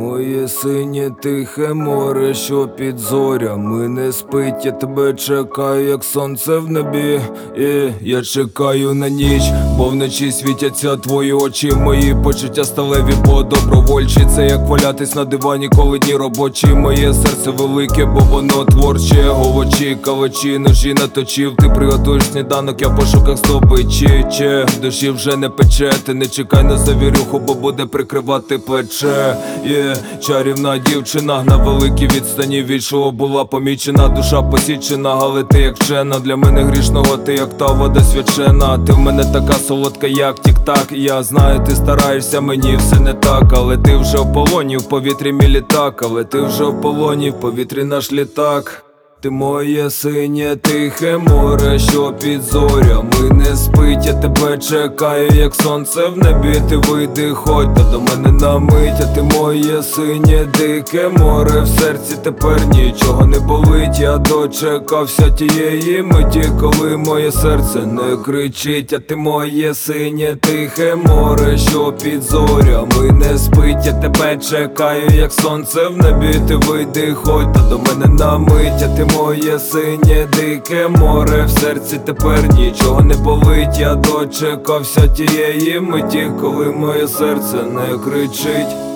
моє синє тихе море, що під зорями не спить. Я тебе чекаю, як сонце в небі, і я чекаю на ніч, бо вночі світяться твої очі. Мої почуття сталеві, бо добровольчі. Це як валятись на дивані, коли дні робочі. Моє серце велике, бо воно творче. Овочі, калачі, ножі наточив. Ти приготуєш сніданок, я в пошуках здобичі. Душі вже не пече, ти не чекай на завірюху, бо буде прикривати плече. Чарівна дівчина на великій відстані від шоу була помічена. Душа посічена, але ти як вчена. Для мене грішного ти як та вода свячена. Ти в мене така солодка, як тік-так. Я знаю, ти стараєшся, мені все не так. Але ти вже в полоні, в повітрі мій літак. Але ти вже в полоні, в повітрі наш літак. Ти моє синє тихе море, що під зорями не спить. Я тебе чекаю, як сонце в небі. Ти вийди, ходь до мене на мить. А ти моє синє дике море, в серці тепер нічого не болить. Я дочекався тієї миті, коли моє серце не кричить. А ти моє синє тихе море, що під зорями не спить. Я тебе чекаю, як сонце в небі. Ти вийди, ходь до мене на мить. А ти моє синє дике море, в серці тепер нічого не болить. Я дочекався тієї миті, коли моє серце не кричить.